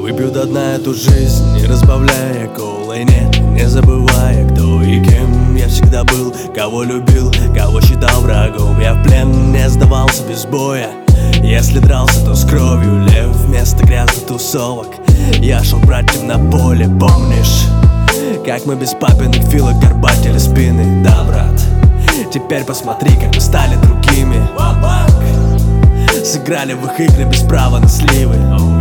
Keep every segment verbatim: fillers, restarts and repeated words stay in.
выпью до дна эту жизнь, не разбавляя колой, нет, не забывая, кто и кем я всегда был, кого любил, кого считал врагом. Я в плен не сдавался без боя. Если дрался, то с кровью, лев вместо грязных тусовок. Я шел к братьям на поле, помнишь, как мы без папиных филок горбатили спины? Да, брат, теперь посмотри, как мы стали другими. Сыграли в их игры без права на сливы.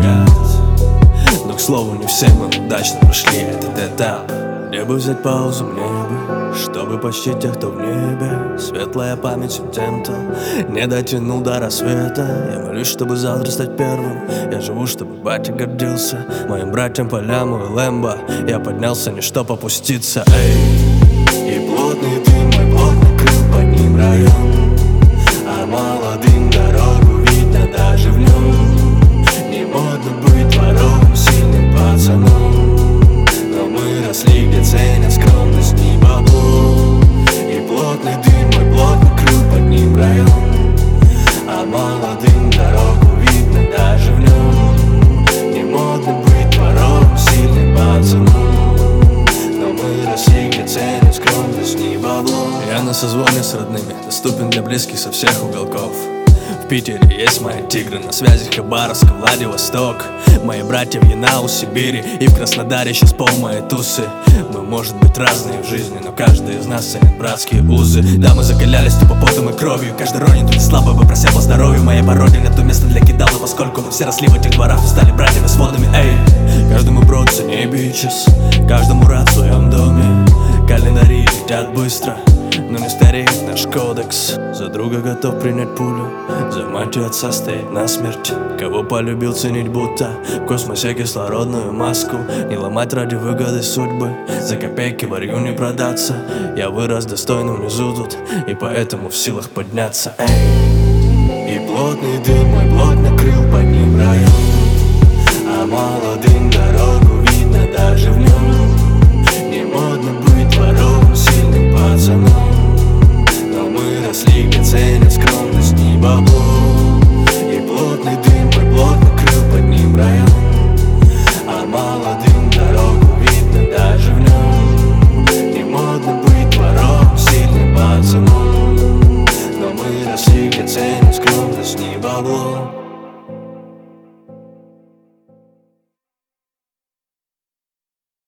Но, к слову, не все мы удачно прошли этот этап. Мне бы взять паузу, мне бы, чтобы почтить тех, кто в небе. Светлая память тем, кто не дотянул до рассвета. Я молюсь, чтобы завтра стать первым. Я живу, чтобы батя гордился моим братьям по ляму и лэмбо. Я поднялся не чтоб опуститься. Эй, и плотный дым мой плотно крыл под ним район. А молодым дорогу видно даже в нем. Не модно быть дворовым сильным пацаном. Мы росли, где ценят скромность, не бабло. И плотный дым мой плотно крыл под ним район. А молодым дорогу видно даже в нем. Не модно быть дворовым сильным пацаном. Но мы росли, где ценят скромность, не бабло. Я на созвоне с родными, доступен для близких со всех уголков. В Питере есть мои тигры, на связи Хабаровск, Владивосток. Мои братья в Янау, Сибири и в Краснодаре сейчас пол моей тусы. Мы, может быть, разные в жизни, но каждый из нас ценит братские узы. Да, мы закалялись тупо потом и кровью. Каждый ронит тут слабо бы просил по здоровью. Моей породе нету места для кидала, поскольку мы все росли в этих дворах и стали братьями с водами. Эй, каждому брод цене бичес, каждому рад в своем доме. Календари летят быстро, но не стареет наш кодекс. За друга готов принять пулю, за мать и отца стоять насмерть. Кого полюбил ценить будто в космосе кислородную маску. Не ломать ради выгоды судьбы, за копейки варью не продаться. Я вырос достойно внизу тут, и поэтому в силах подняться. Эй, и плотный дым мой плотно крыл под ним район.